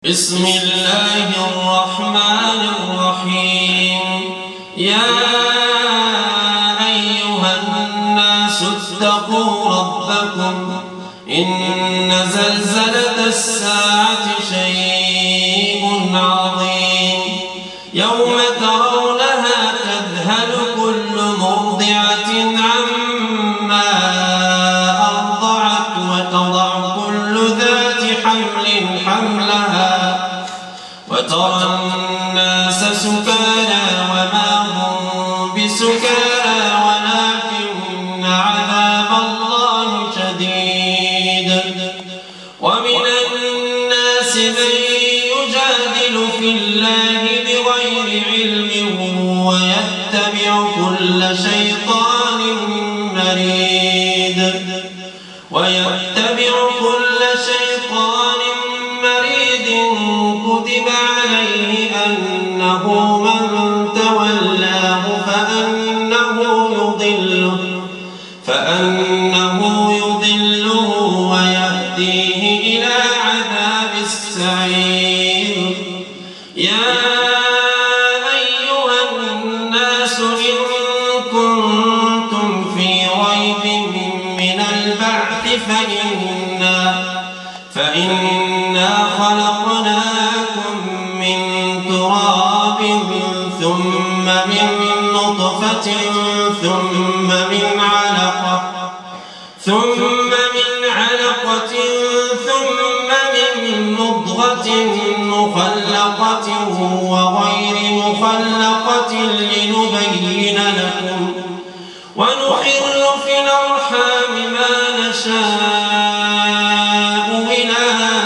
بسم الله الرحمن الرحيم. يا أيها الناس اتقوا ربكم إن زلزلة الساعة شيء عظيم يوم ترونها تذهل كل مرضعة عما أرضعت وتضع كل ذات حمل حملها وترى الناس سكارى وما هم بسكارى ولكن عذاب الله شديد. ومن الناس من يجادل في الله بغير علم ويتبع كل شيطان مريد كتب عليه أنه من تولاه فأنه يضله ويهديه إلى عذاب السعير. يا أيها الناس إن كنتم في ريب من البعث فإنا خلقناكم من تراب ثم من نطفة ثم من علقة ثم من مضغة مخلقة وغير مخلقة لنبين لكم ونحل في الأرحام ما نشاء إلى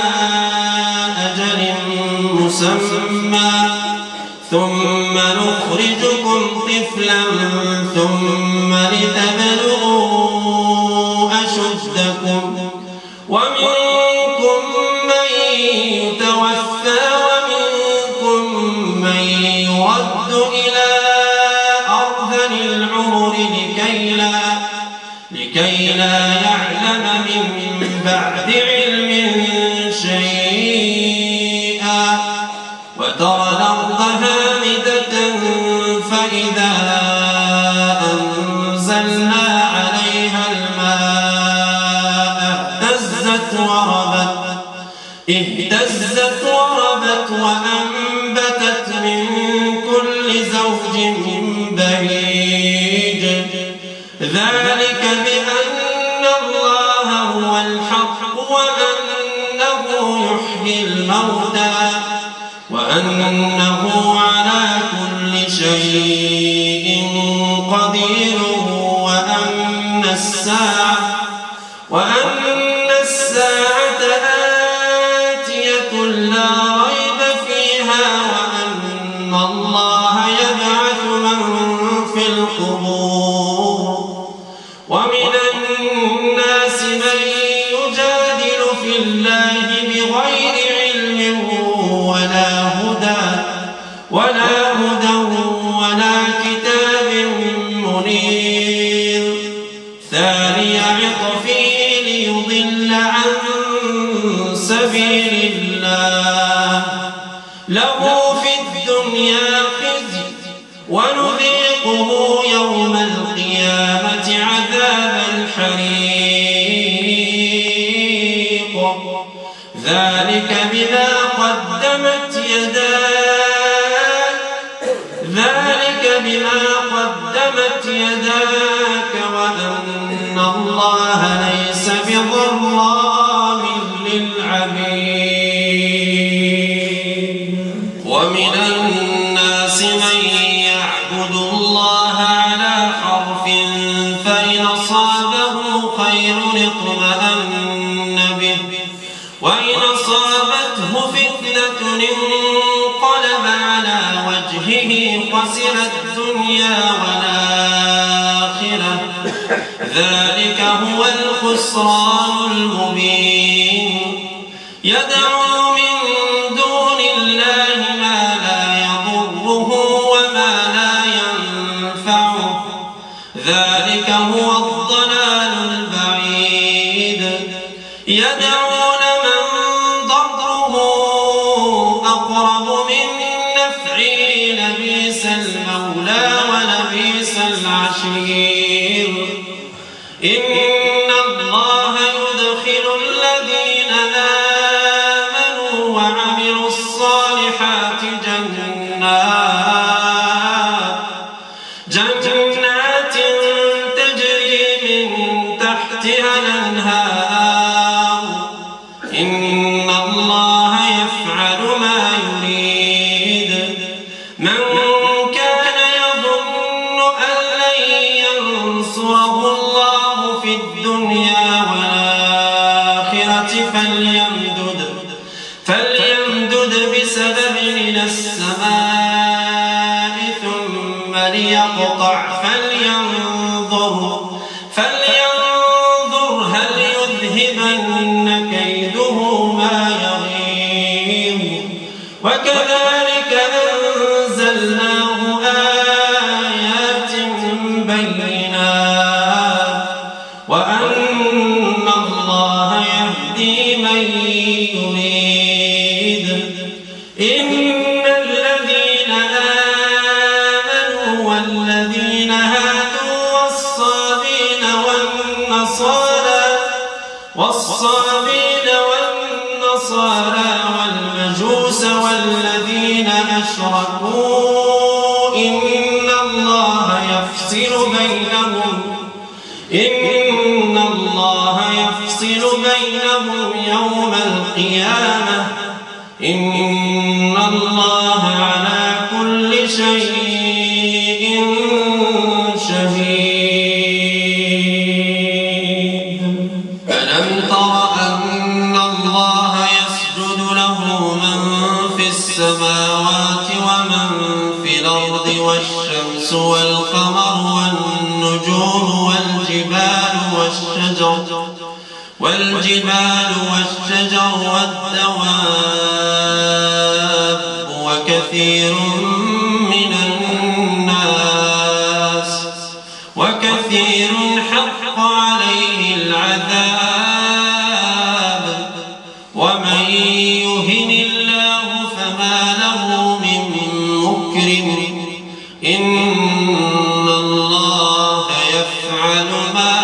أجل مسمى ثم نخرجكم طفلا ثم لتبلغوا أشدكم ومنكم من يتوفى ومنكم من يرد إلى أرذل العمر لكي لا يعلم من بعد علم شيئا. وترى الأرض هامدة فإذا أنزلنا عليها الماء اهتزت وربت وأنبتت من كل زوج بهيج. ذلك بأن الله هو الحق وأنه يحيي الموتى وأنه على كل شيء قدير وأن الساعة آتية لا ريب فيها وأن الله يبعث من في القبور. ومن الناس من يجادل في الله بغير علم ولا هدى ولا كتاب منير ثاني عطفه ليضل عن سبيل الله له في الدنيا خزي ونذيقه يوم القيامة عذاب الحريق. ذلك بما قدمت يداك وأن الله ليس بظلام للعبيد. ومن الناس من يعبد الله على حرف فإن أصابه خير اطمأن به وإن أصابته فتنة انقلب على وجهه خسر الدنيا والآخرة ذلك هو الخسران المبين. يدعو من دون الله ما لا يضره وما لا ينفعه ذلك هو الضلال البعيد. يدعون من ضره أقرب من نفعه لبئس المولى ولبئس العشير إن الله يدخل الذين آمنوا وعملوا الصالحات جنات تجري من تحتها الأنهار إن الله يفعل ما يريد من كان يظن أن لن ينصره الله في الدنيا والآخرة فليمدد بسبب إلى السماء ثم ليقطع فلينظر هل يذهبن كيده ما يغيظ وكذلك أنزلناه آيات بينات وأن الله يهدي من يريد إن الذين آمنوا والذين هادوا والصابين والنصارى والمجوس والذين أشركوا إن الله يفصل بينهم يوم القيامة إن الله على كل شيء شهيد ألم تر أن الله يسجد له من في السماوات ومن في الأرض والشمس والقمر والنجوم والجبال والشجر والدواب وكثير حق عليه العذاب ومن يهن الله فما له من مكرم إن الله يفعل ما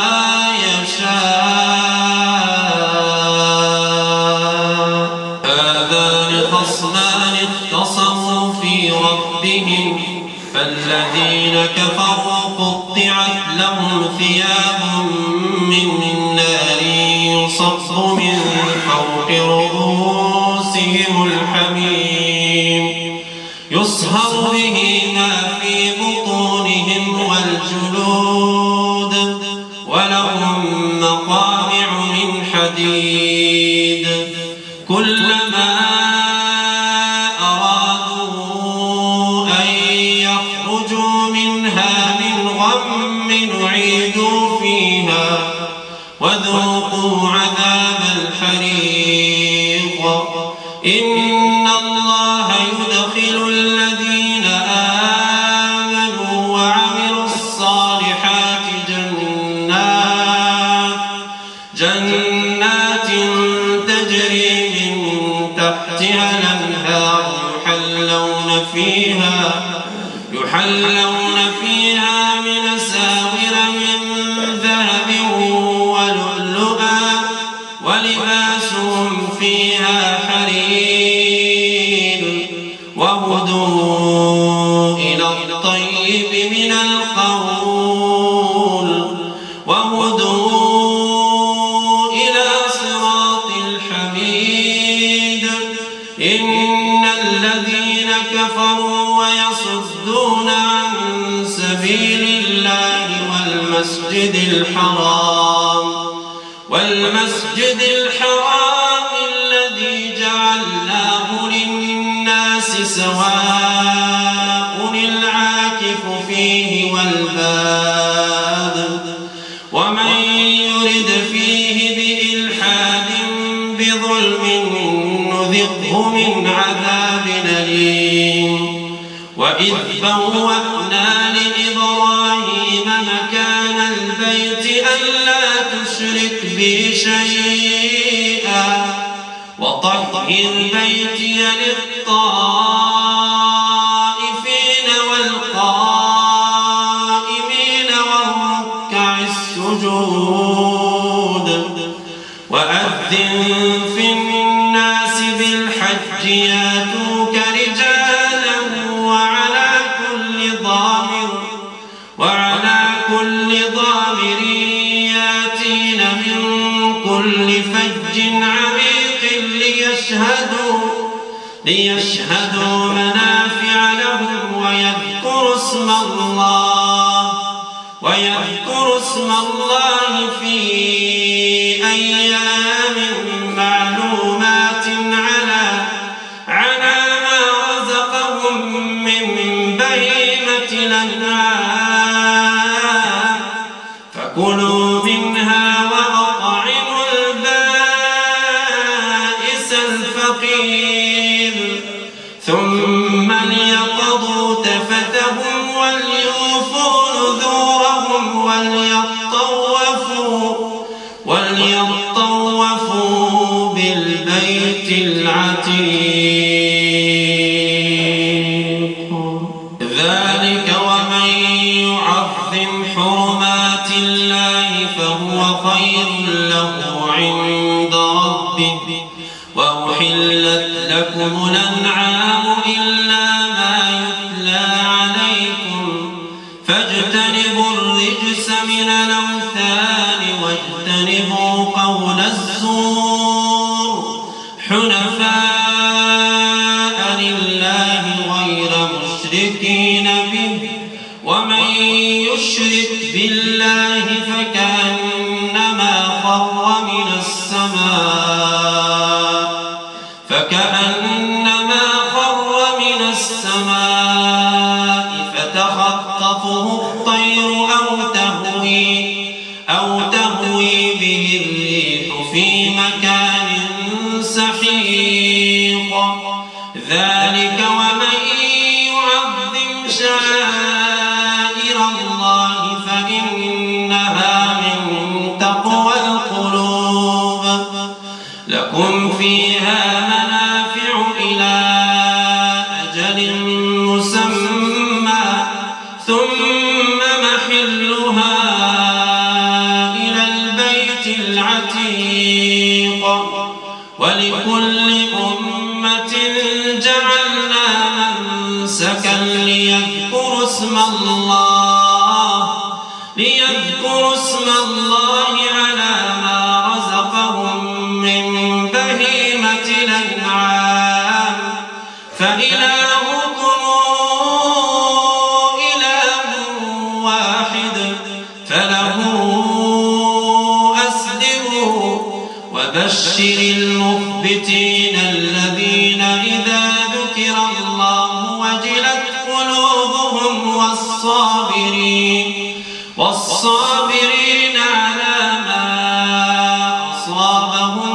خصمان اختصموا في ربهم فالذين كفروا قطعت لهم ثياب من نار يصب من فوق رؤوسهم الحميم يصهر به ما في بطونهم والجلود ولهم مقامع من حديد كلما وذوقوا عذاب الحريق إن الله يدخل الذين آمنوا وعملوا الصالحات جنات تجري من تحتها الأنهار يحلون فيها من أساور من ذهب ولباسهم فيها حرير وهدوا إلى الطيب من القول وهدوا إلى صراط الحميد إن الذين كفروا ويصدون عن سبيل الله والمسجد الحرام الذي جعلناه للناس سواء العاكف فيه والباد ومن يرد فيه بإلحاد بظلم نذقه من عذاب أليم وإذ بوأنا لإبراهيم مكان البيت ألا تشرك بي شيئا وطهر بيتي للطائفين والقائمين والركع السجود وأذن في الناس بالحج ياتوك رجالا وعلى كل ضامر ياتين من كل فج عميق ليشهدوا منافع لهم ويذكروا اسم الله في أيام معلومات على ما رزقهم من بهيمة الأنعام فكلوا منها وأطعموا البائس الفقير ثم ليقضوا تفتهم وليوفوا نذورهم وليطوفوا بالبيت العتيق ذلك ومن يعظم حرمات الله فهو خير له عند ربه وأحلت لكم الأنعام إلا ما يتلى عليكم فاجتنبوا الرجس من الأوثان واجتنبوا قول الزور حنفاء لله غير مشركين به ومن يشرك بالله فكأنما خر من السماء فتخطفه الطير أو تهوي به الريح في مكان سحيق ذلك ومن يعظم شعائر الله فإنها من تقوى القلوب لكم فيها منافع إلى أجل مسمى ثم محلها إلى البيت العتيق ولكل أمة جعلنا منسكا ليذكروا اسم الله على ما رزقهم من بهيمة الأنعام فإلهكم إله واحد فله أسلموا وبشر المخبتين الذين إذا ذكر الله وجلت قلوبهم والصابرين على ما أصابهم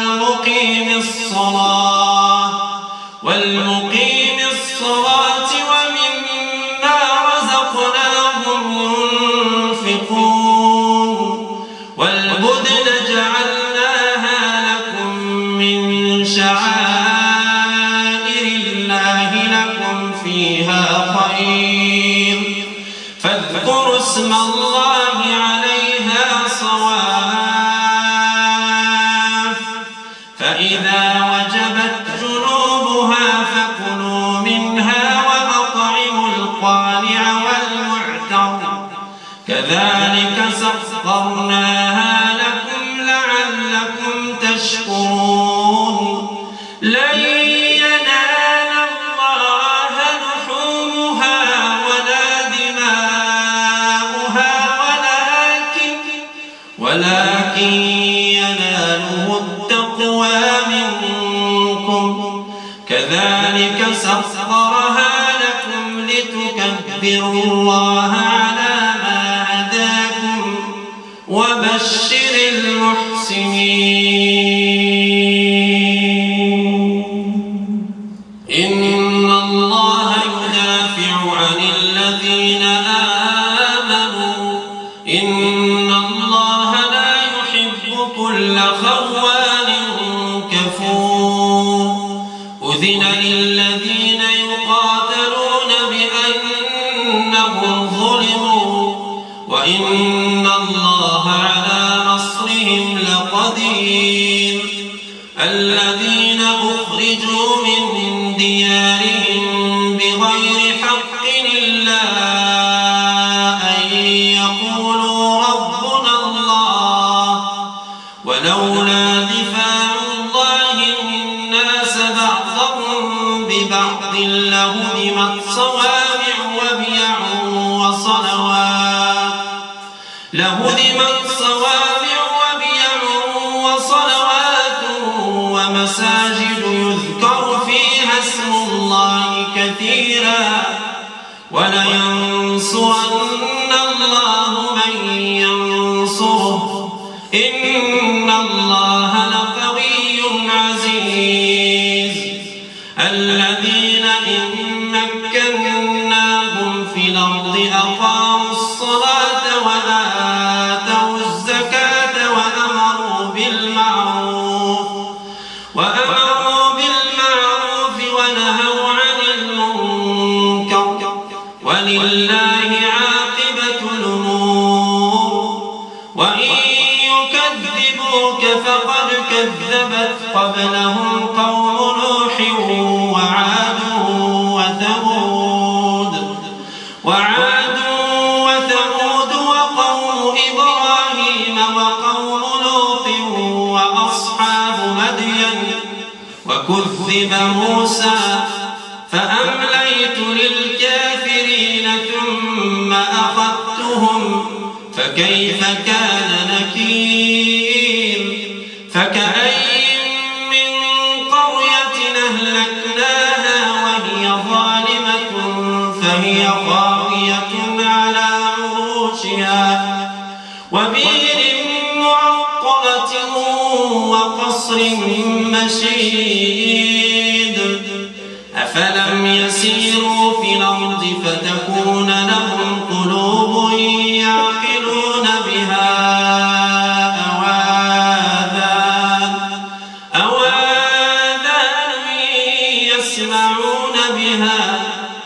والمقيم الصلاة ومما رزقناهم ينفقون والبدن جعلناها لكم من شعائر الله لكم فيها خير فاذكروا اسم الله عليها صواف فإذا وجبت جنوبها فكلوا منها وأطعموا القانع والمعتر كذلك سخرناها لكم لعلكم تشكرون لن ينال الله لحومها ولا دماؤها ولكن يناله التقوى منكم كذلك سخرها لكم لتكبروا الله على ما هداكم وبشر المحسنين إن الله يدافع عن الذين آمنوا إن الله لا يحب كل خوان كفور أذن الذين يقاتلون بأنهم ظلموا وإن الله على نصرهم لقدير الذين أخرجوا من ديارهم بغير حق إلا أن يقولوا ربنا الله ولولا دفاع الله الناس بعضهم ببعض لهدمت صوامع وبيع وصلوات ومساجد يذكر فيها اسم الله كثيرا ولينصرن الله من ينصره إن الله لقوي عزيز الذين إن مكناهم في الأرض أقاموا الصلاة وآتوا الزكاة وأمروا بالمعروف ونهوا عن المنكر ولله عاقبة الأمور وإن يكذبوك فقد كذبت قبلهم قوم نوح وعاد وقوم إبراهيم وقوم لوط وأصحاب مدين وكذب موسى فأمليت للكافرين ثم أخذتهم فكيف كان نكير فكأين من قرية أهلكناها وهي ظالمة فهي خاوية على عروشها وبئر معطلة وقصر مشيد أفلم يسيروا في الأرض فتكون لهم قلوب يعقلون بها أو آذان يسمعون بها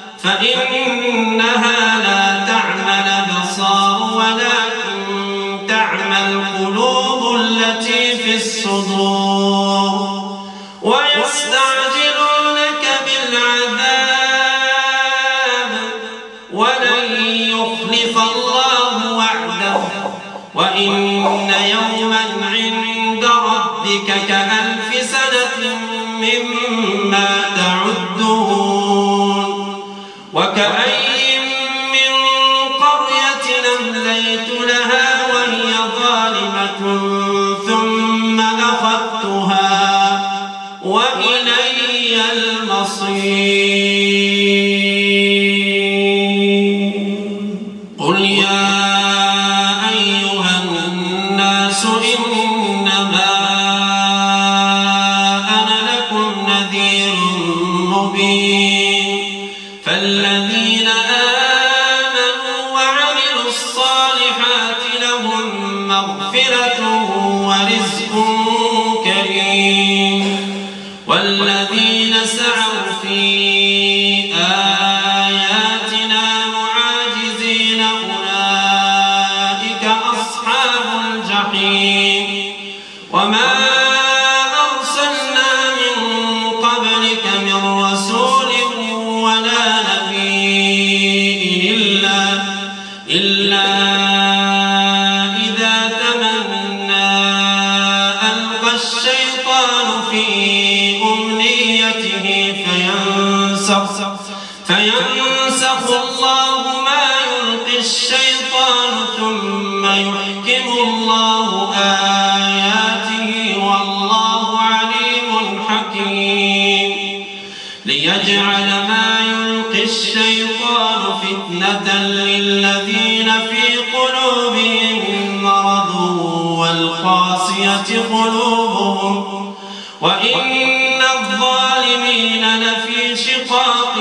فإنها لا تعمى الأبصار ولكن تعمى القلوب التي في الصدور ويستعجلونك بالعذاب ولن يخلف الله وعده وإن يوما عند ربك كألف سنة مما تعدون وكأين من قرية أمليت لها وهي ظالمة ثم أخذتها وإلي المصير قل يا أيها الناس إنما أنا لكم نذير مبين فالذين آمنوا وعملوا الصالحات لهم مغفرة ورزق كريم والذين سعوا في آياتنا معاجزين أولئك أصحاب الجحيم وما أرسلنا من قبلك من رسول ولا نبي إلا إذا تمنى ألقى الشيطان في أمنيته فينسخ الله ما يلقي الشيطان ثم يحكم الله آياته والله عليم حكيم ليجعل ما يلقي الشيطان فتنة للذين في قلوبهم مرض والقاسية قلوبهم وإن الظالمين لفي شقاق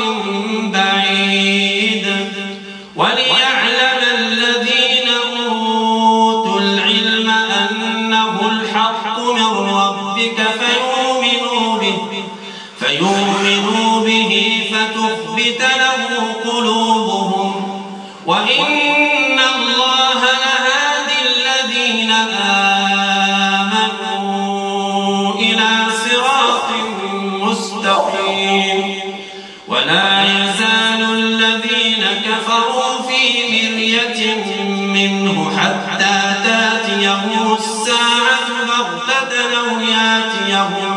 بعيد وليعلم الذين أوتوا العلم أنه الحق من ربك فيؤمنوا به لتخبت له قلوبهم وإن الله لهادي الذين آمنوا إلى صراط مستقيم ولا يزال الذين كفروا في مرية منه حتى تأتيهم الساعة بغتة أو يأتيهم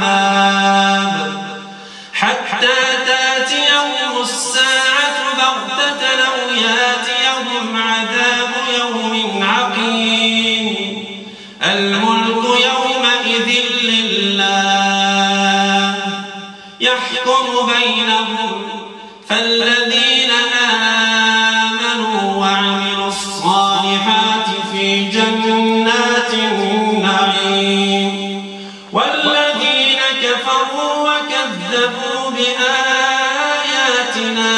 عذاب يوم عقيم الملك يومئذ لله يحكم بينهم فالذين آمنوا وعملوا الصالحات في جنات النعيم والذين كفروا وكذبوا بآياتنا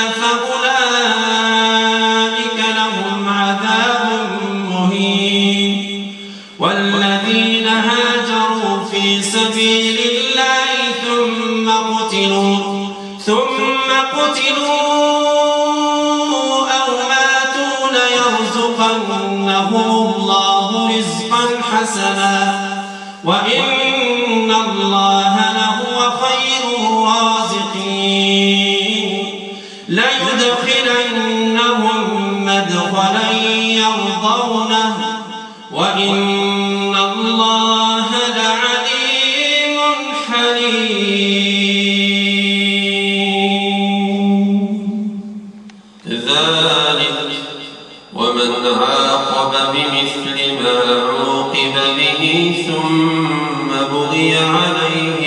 فأولئك لهم عذاب مهين والذين هاجروا في سبيل الله ثم قتلوا أو ماتوا ليرزقنهم الله رزقا حسنا وإن الله لهو خير الرازقين ليدخلنهم مدخلا يرضونه وإن الله لعليم حليم ذلك ومن عاقب بمثل ما عوقب به ثم بغي عليه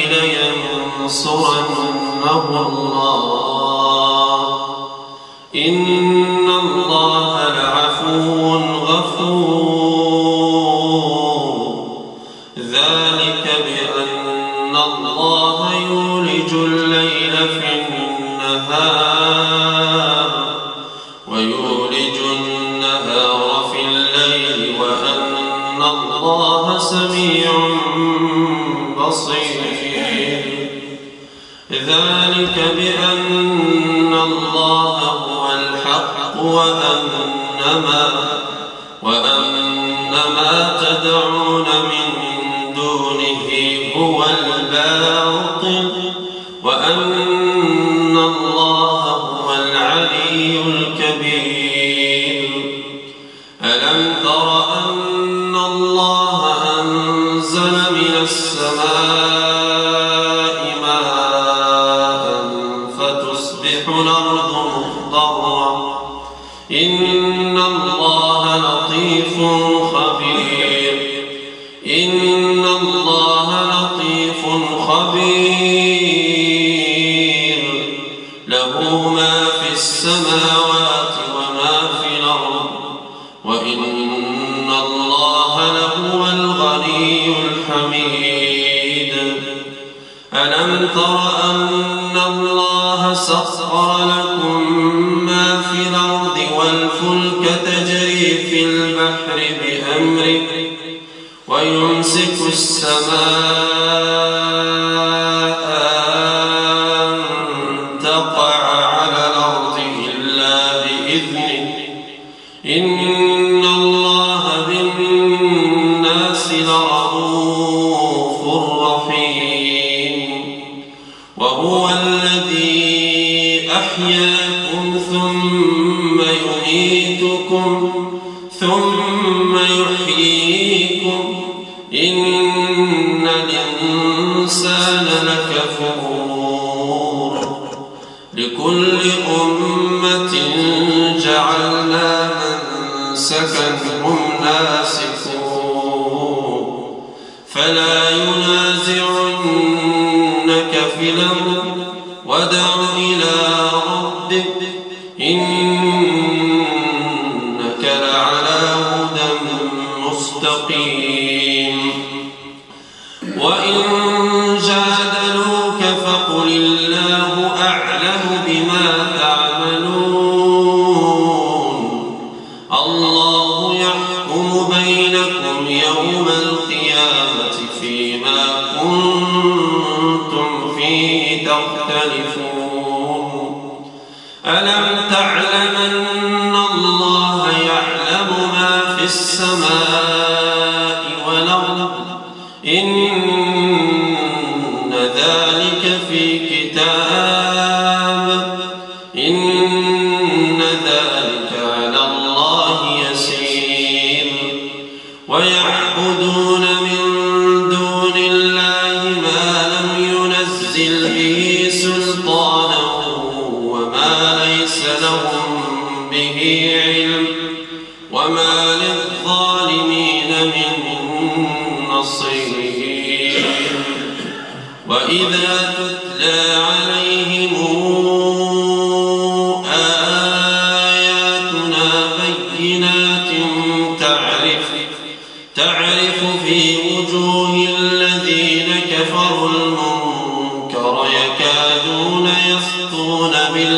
لينصرنه الله إن الله لعفو غفور ذلك بأن الله يولج الليل في النهار ويولج النهار في الليل وأن الله سميع بصير ذلك بأن الله هو الحق وأن ما تدعون من دونه هو الباطل وأن الله هو العلي الكبير ألم تر أن الله أنزل من السماء ماء فتصبح الأرض مخضرا إن الله لطيف خبير إن الله لطيف خبير له ما في السماوات وما في الأرض وإن الله لهو الغني الحميد ألم تر أن الله سخر لكم ما في الأرض والفلك تجري في البحر بأمره ويمسك السماء أن تقع على الأرض إلا بإذنه إن الله بالناس لرؤوف رحيم وهو الذي أحياكم ثم يميتكم ثم يحييكم إن الإنسان لكفور لكل أمة جعلنا منسكا هم ناسكوه فلا ينازعنك في الأمر وادع إلى ربك إنك لعلى هدى مستقيم وإن جادلوك فقل الله أعلم بما تعملون الله يحكم بينكم يوم القيامة فيما كنتم فيه تختلفون ولتعلمن الله يعلم ما في السماء والأرض إن ذلك في كتاب إن ذلك على الله يسير ويعبدون من دون الله ما لم ينزل به سلطانا وما ليس لهم به علم وما للظالمين من نصير وإذا تتلى عليهم آياتنا بينات تعرف في وجوه الذين كفروا المنكر يكادون يسطون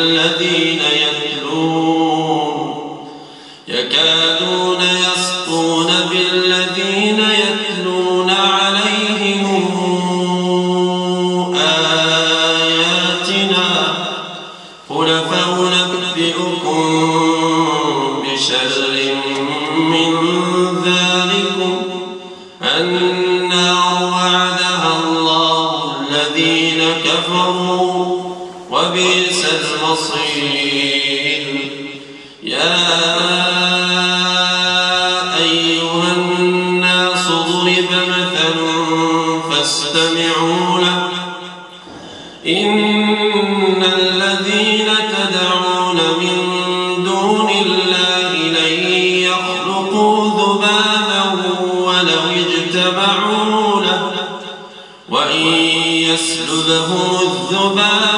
بالذين يتلون عليهم آياتنا قل فأنبئكم بشر من ذلكم النار وعدها الله الذين كفروا وبئس المصير يا أيها الناس ضرب مثل فاستمعوا له إن الذين تدعون من دون الله لن يخلقوا ذبابا ولو اجتمعوا له وإن يسلبهم الذباب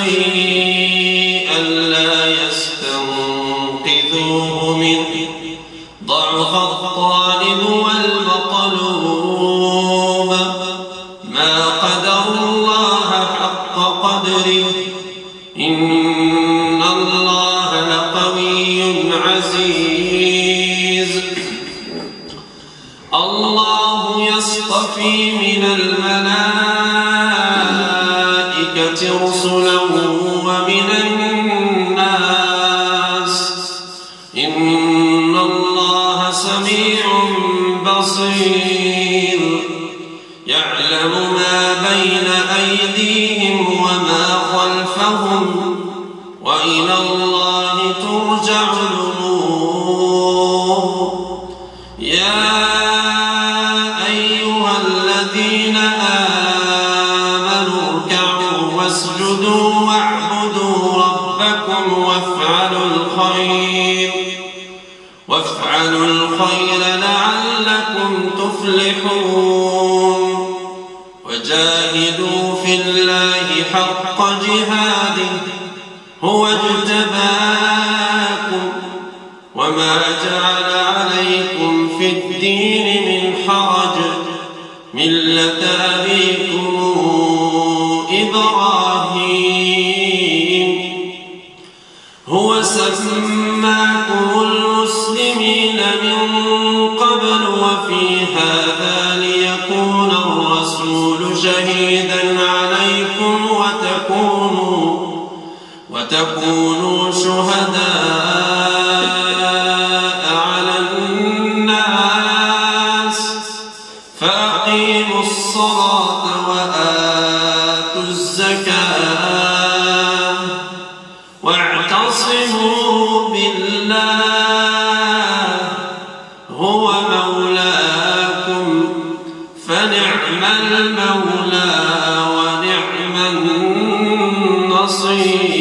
شيئا لا يستنقذوه منه ضعف الطالب والمطلوب ما قدر الله حق قدره إن الله لقوي عزيز الله يصطفي من الملائكة رسلا ومن الناس إن الله سميع بصير يعلم ما بين أيديهم وما خلفهم وإلى الله ترجع الأمور يا أيها الذين آمنوا اركعوا واسجدوا واعبدوا ربكم وافعلوا الخير لعلكم تفلحون وجاهدوا في الله حق جهاده هو اجتباكم وما جعل عليكم في الدين من حرج ملة أبيكم إبراهيم هو سماكم المسلمين من قبل وفي هذا ليكون الرسول شهيدا عليكم وتكونوا شهداء على الناس فأقيموا الصلاة وآتوا الزكاة واعتصموا بالله هو مولاكم فنعم المولى ونعم النصير